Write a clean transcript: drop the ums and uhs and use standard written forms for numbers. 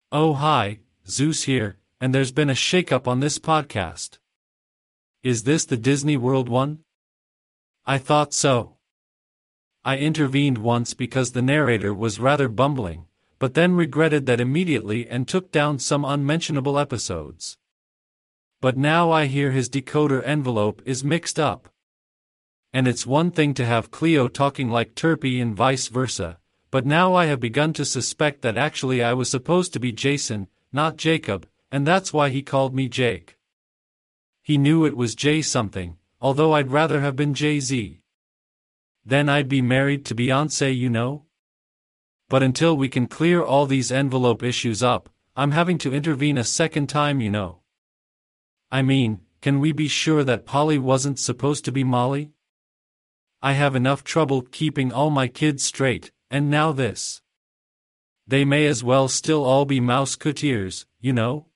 Oh hi, Zeus here, and there's been a shakeup on this podcast. Is this the Disney World one? I thought so. I intervened once because the narrator was rather bumbling, but then regretted that immediately and took down some unmentionable episodes. But now I hear his decoder envelope is mixed up. And it's one thing to have Cleo talking like Turpie and vice versa, but now I have begun to suspect that actually I was supposed to be Jason, not Jacob, and that's why he called me Jake. He knew it was J something, although I'd rather have been Jay-Z. Then I'd be married to Beyoncé, you know? But until we can clear all these envelope issues up, I'm having to intervene a second time, you know. I mean, can we be sure that Polly wasn't supposed to be Molly? I have enough trouble keeping all my kids straight, and now this. They may as well still all be Mousquetaires, you know?